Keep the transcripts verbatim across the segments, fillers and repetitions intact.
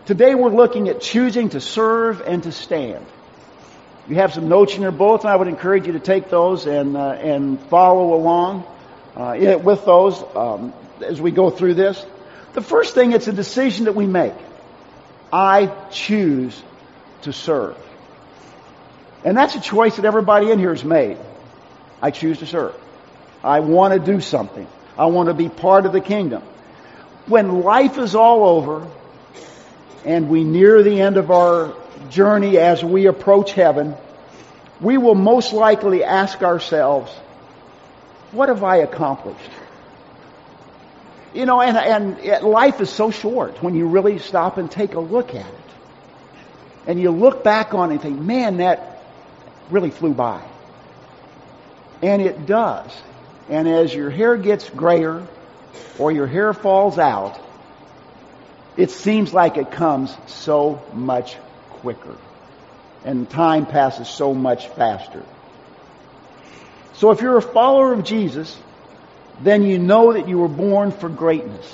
Today we're looking at choosing to serve and to stand. You have some notes in your bulletin. I would encourage you to take those and uh, and follow along uh, with those um, as we go through this. The first thing, it's a decision that we make. I choose to serve. And that's a choice that everybody in here has made. I choose to serve. I want to do something. I want to be part of the kingdom. When life is all over and we near the end of our journey as we approach heaven, we will most likely ask ourselves, what have I accomplished? You know, and, and life is so short when you really stop and take a look at it. And you look back on it and think, man, that really flew by. And it does. And as your hair gets grayer or your hair falls out, it seems like it comes so much quicker. And time passes so much faster. So if you're a follower of Jesus, then you know that you were born for greatness.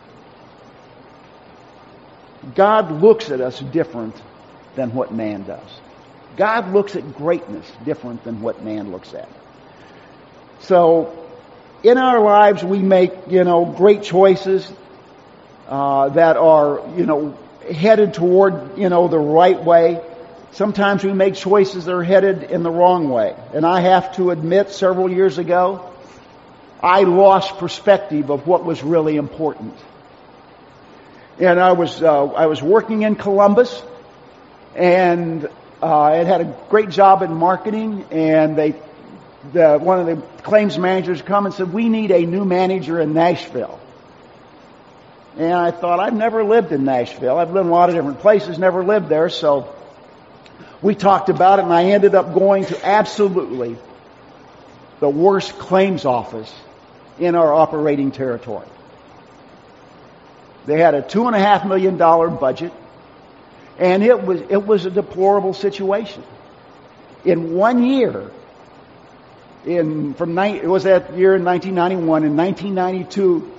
God looks at us different than what man does. God looks at greatness different than what man looks at. So, in our lives, we make, you know, great choices uh, that are, you know, headed toward, you know, the right way. Sometimes we make choices that are headed in the wrong way. And I have to admit, several years ago, I lost perspective of what was really important. And I was uh, I was working in Columbus, and uh, I had had a great job in marketing, and they the one of the claims managers come and said, we need a new manager in Nashville. And I thought, I've never lived in Nashville. I've lived in a lot of different places, never lived there. So we talked about it, and I ended up going to absolutely the worst claims office in our operating territory. They had a two and a half million dollar budget, and it was it was a deplorable situation. In one year, in from it was that year in nineteen ninety-one. In nineteen ninety-two,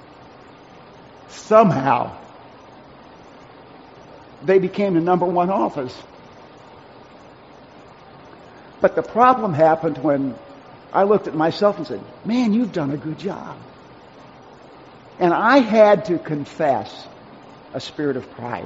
somehow they became the number one office. But the problem happened when I looked at myself and said, man, you've done a good job. And I had to confess a spirit of pride.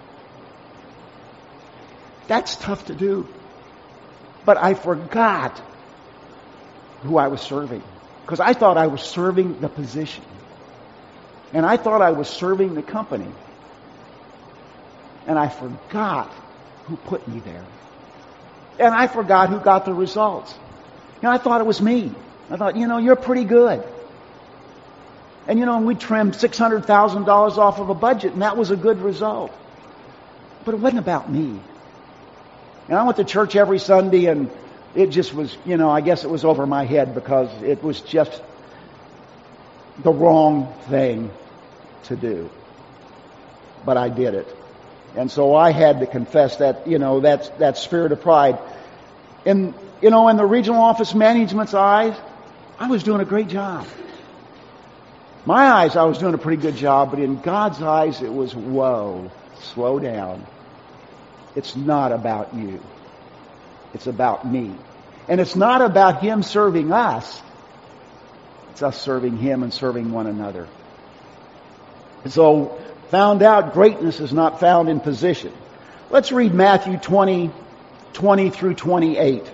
That's tough to do. But I forgot who I was serving. Because I thought I was serving the position. And I thought I was serving the company. And I forgot who put me there. And I forgot who got the results. And I thought it was me. I thought, you know, you're pretty good. And, you know, we trimmed six hundred thousand dollars off of a budget, and that was a good result. But it wasn't about me. And I went to church every Sunday, and it just was, you know, I guess it was over my head because it was just the wrong thing to do. But I did it. And so I had to confess that, you know, that's, that spirit of pride. In, you know, in the regional office management's eyes, I was doing a great job. My eyes, I was doing a pretty good job, but in God's eyes, it was, whoa, slow down. It's not about you. It's about me. And it's not about Him serving us. It's us serving Him and serving one another. And so, found out greatness is not found in position. Let's read Matthew twenty, twenty through twenty-eight.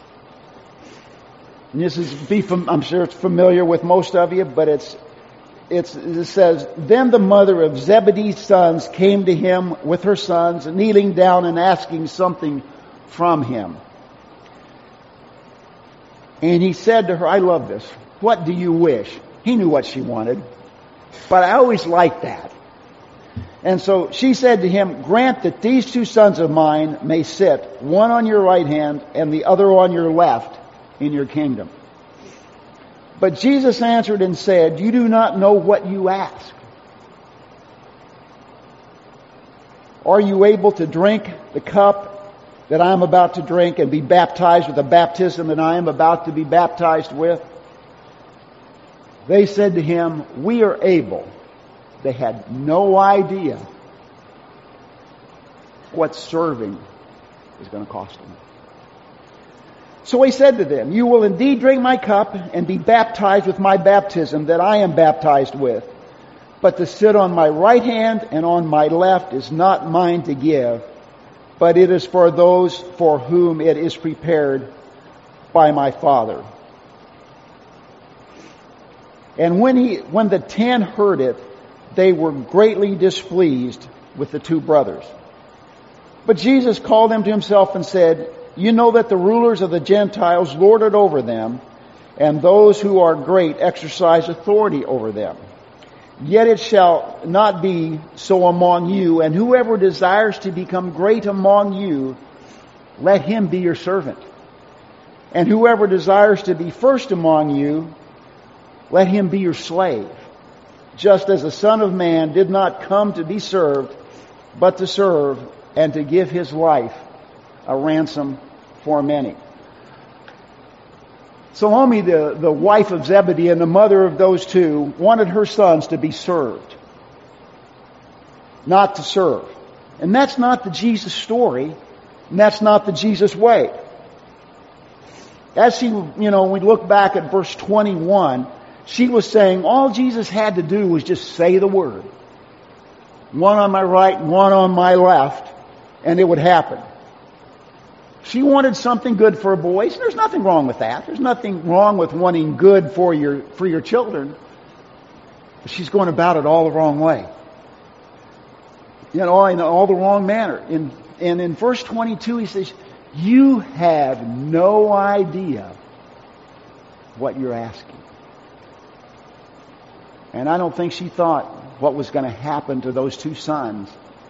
And this is, be fam- I'm sure it's familiar with most of you, but it's, it's, it says, then the mother of Zebedee's sons came to him with her sons, kneeling down and asking something from him. And he said to her, I love this. What do you wish? He knew what she wanted. But I always liked that. And so she said to him, grant that these two sons of mine may sit, one on your right hand and the other on your left, in your kingdom. But Jesus answered and said, you do not know what you ask. Are you able to drink the cup that I am about to drink and be baptized with the baptism that I am about to be baptized with? They said to him, we are able. They had no idea what serving is going to cost him. So he said to them, "You will indeed drink my cup and be baptized with my baptism that I am baptized with. But to sit on my right hand and on my left is not mine to give, but it is for those for whom it is prepared by my Father." And when he, when the ten heard it, they were greatly displeased with the two brothers. But Jesus called them to himself and said, "You know that the rulers of the Gentiles lord it over them, and those who are great exercise authority over them. Yet it shall not be so among you, and whoever desires to become great among you, let him be your servant. And whoever desires to be first among you, let him be your slave. Just as the Son of Man did not come to be served, but to serve and to give his life a ransom for many." Salome, the, the wife of Zebedee and the mother of those two, wanted her sons to be served, not to serve. And that's not the Jesus story, and that's not the Jesus way. As she, you know, we look back at verse twenty-one, she was saying all Jesus had to do was just say the word. One on my right and one on my left, and it would happen. She wanted something good for her boys. There's nothing wrong with that. There's nothing wrong with wanting good for your for your children. But she's going about it all the wrong way. You know, in all the wrong manner. In, and in verse twenty-two, he says, "You have no idea what you're asking." And I don't think she thought what was going to happen to those two sons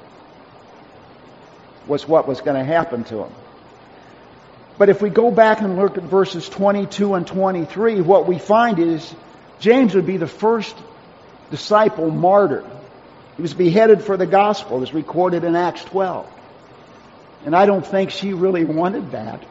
was what was going to happen to them. But if we go back and look at verses twenty-two and twenty-three, what we find is James would be the first disciple martyred. He was beheaded for the gospel, as recorded in Acts twelve. And I don't think she really wanted that.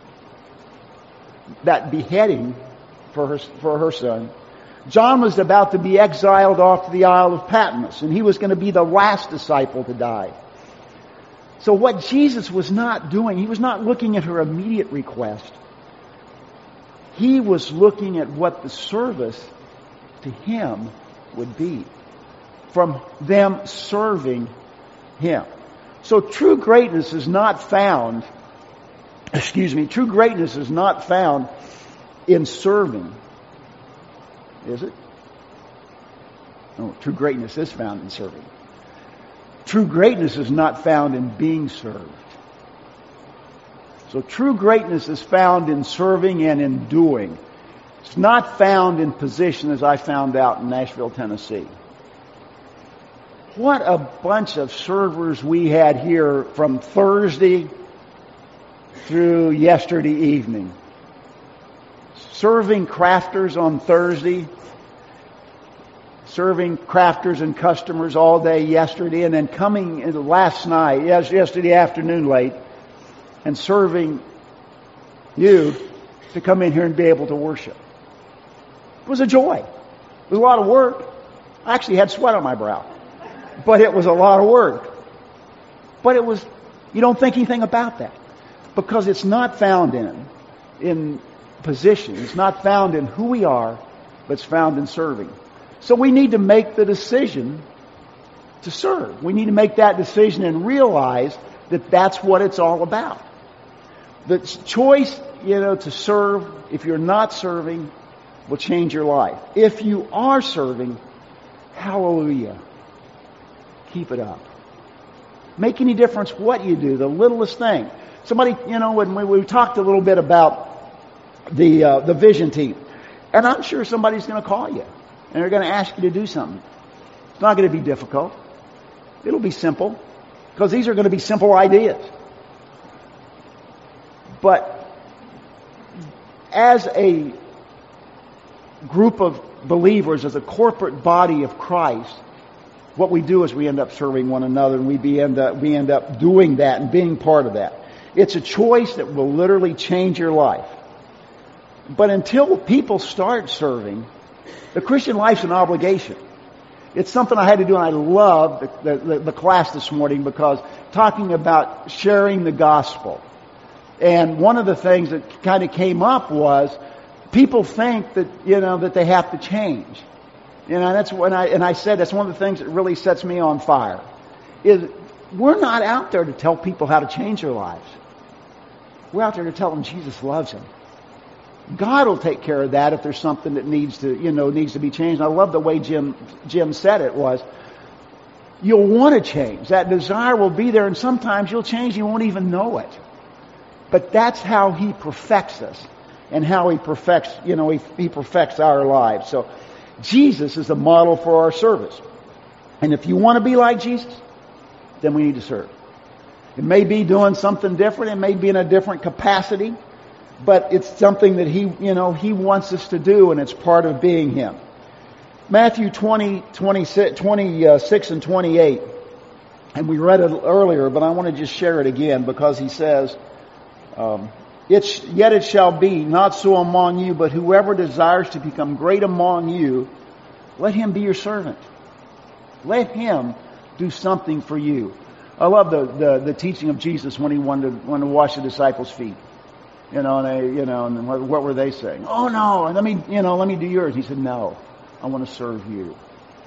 That beheading for her, for her son. John was about to be exiled off to the Isle of Patmos, and he was going to be the last disciple to die. So what Jesus was not doing, he was not looking at her immediate request. He was looking at what the service to him would be from them serving him. So true greatness is not found, excuse me, true greatness is not found in serving. Is it? No, true greatness is found in serving. True greatness is not found in being served. So true greatness is found in serving and in doing. It's not found in position, as I found out in Nashville, Tennessee. What a bunch of servers we had here from Thursday through yesterday evening. Serving crafters on Thursday, serving crafters and customers all day yesterday, and then coming in last night, yes, yesterday afternoon late, and serving you to come in here and be able to worship. It was a joy. It was a lot of work. I actually had sweat on my brow. But it was a lot of work. But it was, you don't think anything about that. Because it's not found in, in position. It's not found in who we are, but it's found in serving. So we need to make the decision to serve. We need to make that decision and realize that that's what it's all about. The choice, you know, to serve, if you're not serving, will change your life. If you are serving, hallelujah. Keep it up. Make any difference what you do, the littlest thing. Somebody, you know, when we, we talked a little bit about the uh, the vision team, and I'm sure somebody's going to call you, and they're going to ask you to do something. It's not going to be difficult. It'll be simple, because these are going to be simple ideas. But as a group of believers, as a corporate body of Christ, what we do is we end up serving one another, and we be end up we end up doing that and being part of that. It's a choice that will literally change your life. But until people start serving, the Christian life's an obligation. It's something I had to do, and I love the, the, the class this morning because talking about sharing the gospel. And one of the things that kind of came up was people think that, you know, that they have to change. You know, that's when I, and I said that's one of the things that really sets me on fire. Is we're not out there to tell people how to change their lives. We're out there to tell them Jesus loves them. God will take care of that if there's something that needs to, you know, needs to be changed. And I love the way Jim, Jim said it was, you'll want to change. That desire will be there, and sometimes you'll change, you won't even know it. But that's how He perfects us, and how He perfects, you know, He, he perfects our lives. So Jesus is the model for our service. And if you want to be like Jesus, then we need to serve. It may be doing something different. It may be in a different capacity. But it's something that He, you know, He wants us to do, and it's part of being Him. Matthew twenty, twenty-six, twenty-six and twenty-eight. And we read it earlier, but I want to just share it again because He says, um, it's, yet it shall be, not so among you, but whoever desires to become great among you, let him be your servant. Let him do something for you. I love the, the, the teaching of Jesus when He wanted to, wanted to wash the disciples' feet. You know, and they, you know, and what, what were they saying? Oh no, let me, you know, let me do yours. He said, no, I want to serve you.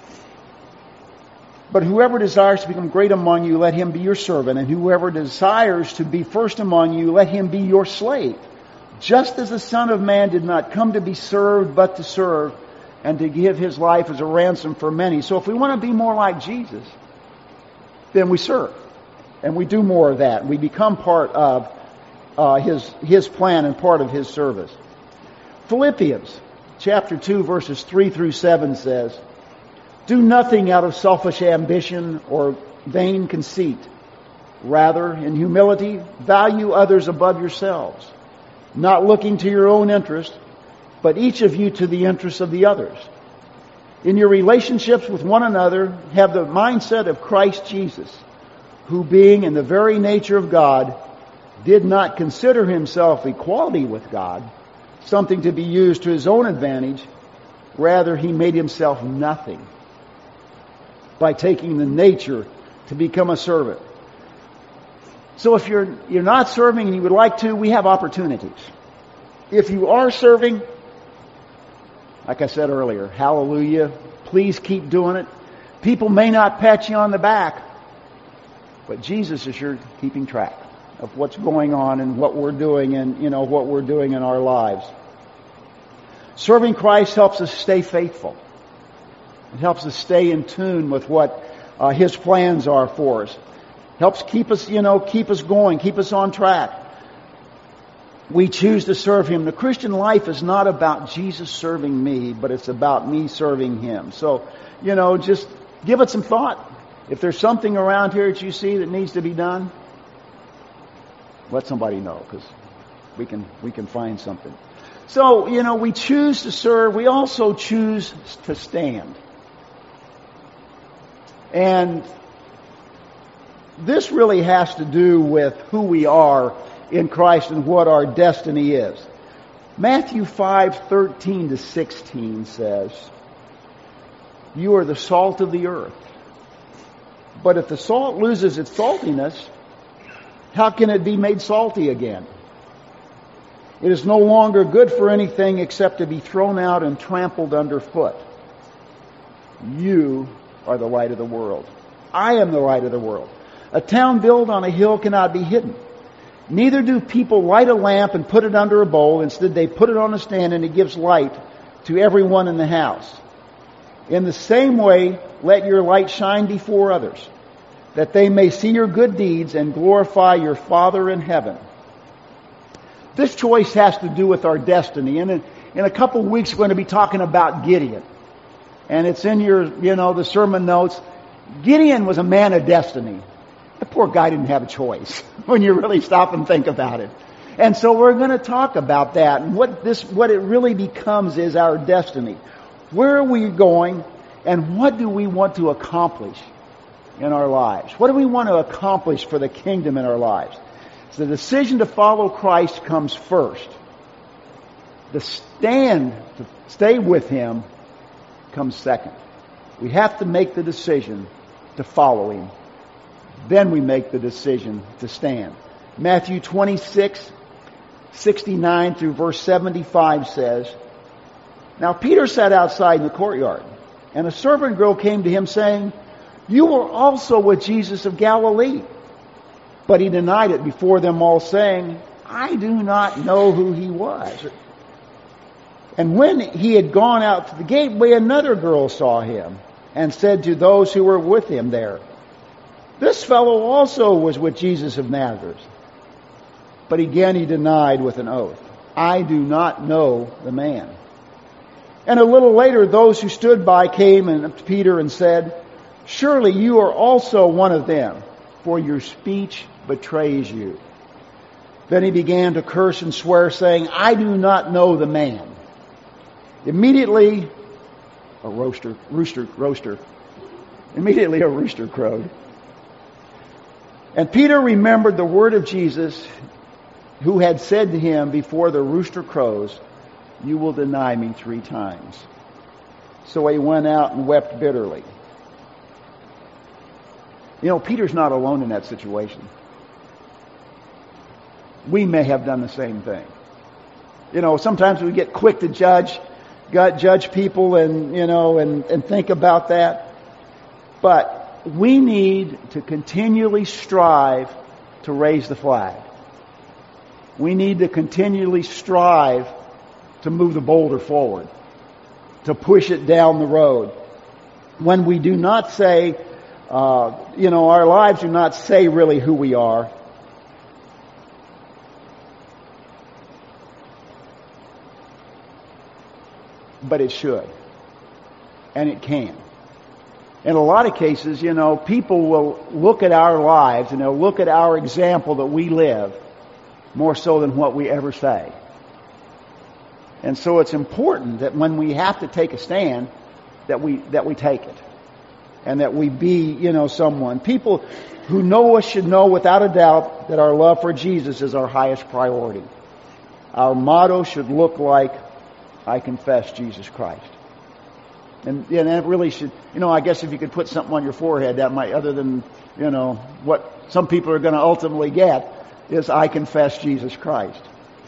But whoever desires to become great among you, let him be your servant. And whoever desires to be first among you, let him be your slave. Just as the Son of Man did not come to be served, but to serve, and to give His life as a ransom for many. So if we want to be more like Jesus, then we serve. And we do more of that. We become part of Uh, his his plan and part of His service. Philippians chapter two verses three through seven says, do nothing out of selfish ambition or vain conceit. Rather, in humility, value others above yourselves, not looking to your own interest, but each of you to the interest of the others. In your relationships with one another, have the mindset of Christ Jesus, who being in the very nature of God, did not consider Himself equality with God, something to be used to His own advantage. Rather, He made Himself nothing by taking the nature to become a servant. So if you're you're not serving and you would like to, we have opportunities. If you are serving, like I said earlier, hallelujah, please keep doing it. People may not pat you on the back, but Jesus is sure keeping track of what's going on and what we're doing and, you know, what we're doing in our lives. Serving Christ helps us stay faithful. It helps us stay in tune with what uh, His plans are for us. Helps keep us, you know, keep us going, keep us on track. We choose to serve Him. The Christian life is not about Jesus serving me, but it's about me serving Him. So, you know, just give it some thought. If there's something around here that you see that needs to be done, let somebody know, because we can we can find something. So, you know, we choose to serve. We also choose to stand. And this really has to do with who we are in Christ and what our destiny is. Matthew five thirteen to sixteen says, you are the salt of the earth. But if the salt loses its saltiness, how can it be made salty again? It is no longer good for anything except to be thrown out and trampled underfoot. You are the light of the world. I am the light of the world. A town built on a hill cannot be hidden. Neither do people light a lamp and put it under a bowl. Instead, they put it on a stand, and it gives light to everyone in the house. In the same way, let your light shine before others, that they may see your good deeds and glorify your Father in heaven. This choice has to do with our destiny. And in, in a couple of weeks, we're going to be talking about Gideon. And it's in your, you know, the sermon notes. Gideon was a man of destiny. The poor guy didn't have a choice when you really stop and think about it. And so we're going to talk about that. And what this, what it really becomes is our destiny. Where are we going, and what do we want to accomplish in our lives? What do we want to accomplish for the kingdom in our lives? So the decision to follow Christ comes first. The stand to stay with Him comes second. We have to make the decision to follow Him. Then we make the decision to stand. Matthew twenty-six, sixty-nine through verse seventy-five says, Now Peter sat outside in the courtyard, and a servant girl came to him saying, You were also with Jesus of Galilee. But he denied it before them all, saying, I do not know who he was. And when he had gone out to the gateway, another girl saw him and said to those who were with him there, This fellow also was with Jesus of Nazareth. But again he denied with an oath, I do not know the man. And a little later those who stood by came and to Peter and said, Surely you are also one of them, for your speech betrays you. Then he began to curse and swear, saying, I do not know the man. Immediately, a roaster, rooster, roaster, immediately a rooster crowed. And Peter remembered the word of Jesus, who had said to him, Before the rooster crows, you will deny me three times. So he went out and wept bitterly. You know, Peter's not alone in that situation. We may have done the same thing. You know, sometimes we get quick to judge, judge people and, you know, and, and think about that. But we need to continually strive to raise the flag. We need to continually strive to move the boulder forward, to push it down the road. When we do not say, uh, you know, our lives do not say really who we are. But it should. And it can. In a lot of cases, you know, people will look at our lives and they'll look at our example that we live more so than what we ever say. And so it's important that when we have to take a stand, that we that we take it. And that we be, you know, someone. People who know us should know without a doubt that our love for Jesus is our highest priority. Our motto should look like, I confess Jesus Christ. And, and that really should, you know, I guess if you could put something on your forehead, that might, other than, you know, what some people are going to ultimately get, is I confess Jesus Christ.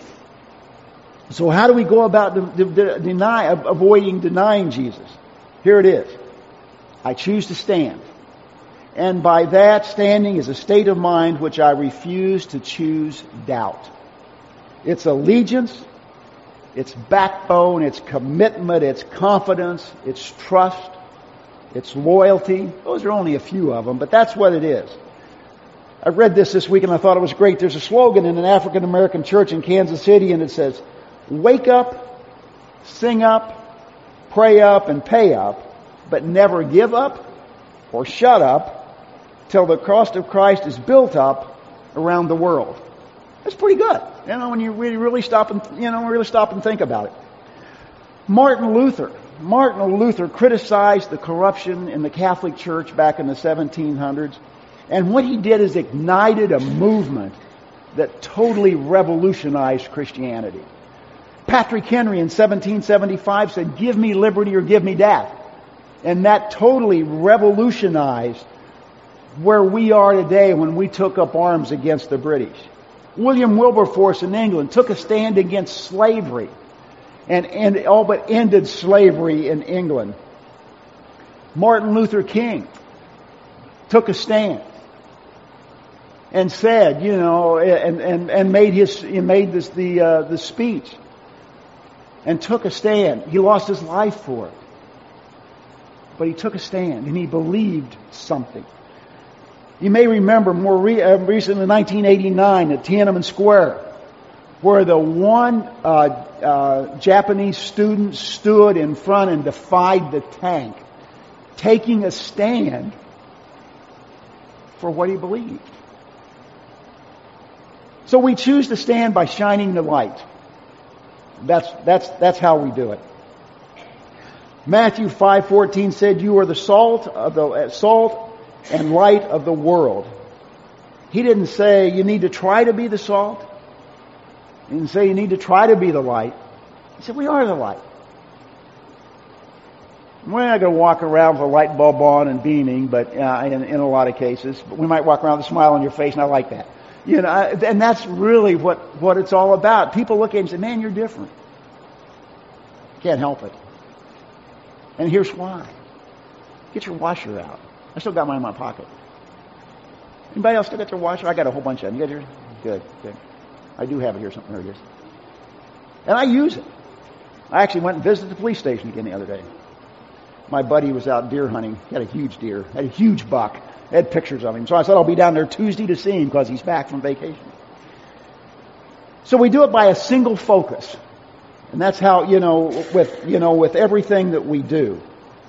So how do we go about de- de- deny, avoiding denying Jesus? Here it is. I choose to stand. And by that, standing is a state of mind which I refuse to choose doubt. It's allegiance, it's backbone, it's commitment, it's confidence, it's trust, it's loyalty. Those are only a few of them, but that's what it is. I read this this week and I thought it was great. There's a slogan in an African American church in Kansas City and it says, wake up, sing up, pray up, and pay up, but never give up or shut up till the cross of Christ is built up around the world. That's pretty good, you know, when you really, really stop and, you know, really stop and think about it. Martin Luther. Martin Luther criticized the corruption in the Catholic Church back in the seventeen hundreds. And what he did is ignited a movement that totally revolutionized Christianity. Patrick Henry in seventeen seventy-five said, give me liberty or give me death. And that totally revolutionized where we are today when we took up arms against the British. William Wilberforce in England took a stand against slavery and, and all but ended slavery in England. Martin Luther King took a stand and said, you know, and, and, and made his, he made this, the, uh, the speech and took a stand. He lost his life for it. But he took a stand and he believed something. You may remember more re- uh, recently, in nineteen eighty-nine at Tiananmen Square, where the one uh, uh, Japanese student stood in front and defied the tank, taking a stand for what he believed. So we choose to stand by shining the light. That's that's that's how we do it. Matthew five fourteen said, "You are the salt of the uh, salt and light of the world." He didn't say you need to try to be the salt. He didn't say you need to try to be the light. He said we are the light. We're not going to walk around with a light bulb on and beaming, but uh, in, in a lot of cases. But we might walk around with a smile on your face, and I like that. You know, and that's really what, what it's all about. People look at you and say, man, you're different. Can't help it. And here's why. Get your washer out. I still got mine in my pocket. Anybody else still got their washer? I got a whole bunch of them. You got yours? Good, good. I do have it here. Something. There it is. And I use it. I actually went and visited the police station again the other day. My buddy was out deer hunting. He had a huge deer. Had a huge buck. I had pictures of him. So I said I'll be down there Tuesday to see him because he's back from vacation. So we do it by a single focus. And that's how, you know, with, you know, with everything that we do.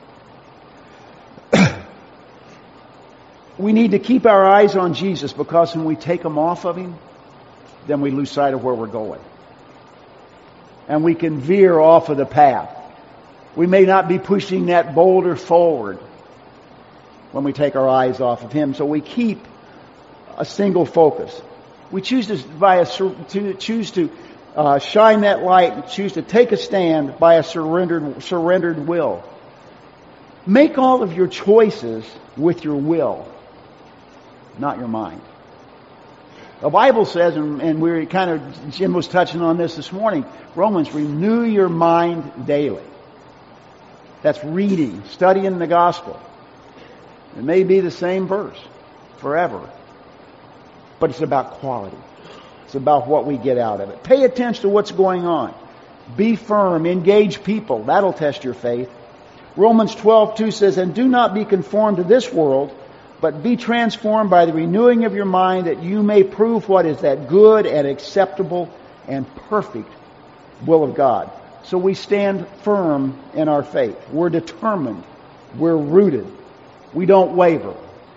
We need to keep our eyes on Jesus, because when we take them off of Him, then we lose sight of where we're going. And we can veer off of the path. We may not be pushing that boulder forward when we take our eyes off of Him. So we keep a single focus. We choose to, by a, to choose to uh, shine that light, and choose to take a stand by a surrendered surrendered will. Make all of your choices with your will, not your mind. The Bible says, and, and we're kind of, Jim was touching on this this morning, Romans, renew your mind daily. That's reading, studying the gospel. It may be the same verse forever, but it's about quality. It's about what we get out of it. Pay attention to what's going on. Be firm. Engage people. That'll test your faith. Romans twelve two says, and do not be conformed to this world, but be transformed by the renewing of your mind, that you may prove what is that good and acceptable and perfect will of God. So we stand firm in our faith. We're determined. We're rooted. We don't waver.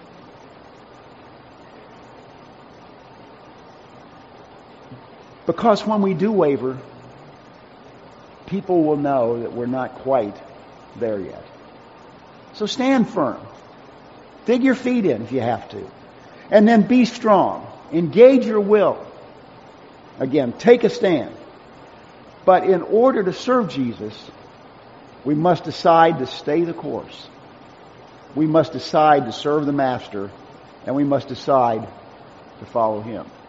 Because when we do waver, people will know that we're not quite there yet. So stand firm. Dig your feet in if you have to. And then be strong. Engage your will. Again, take a stand. But in order to serve Jesus, we must decide to stay the course. We must decide to serve the Master, and we must decide to follow Him.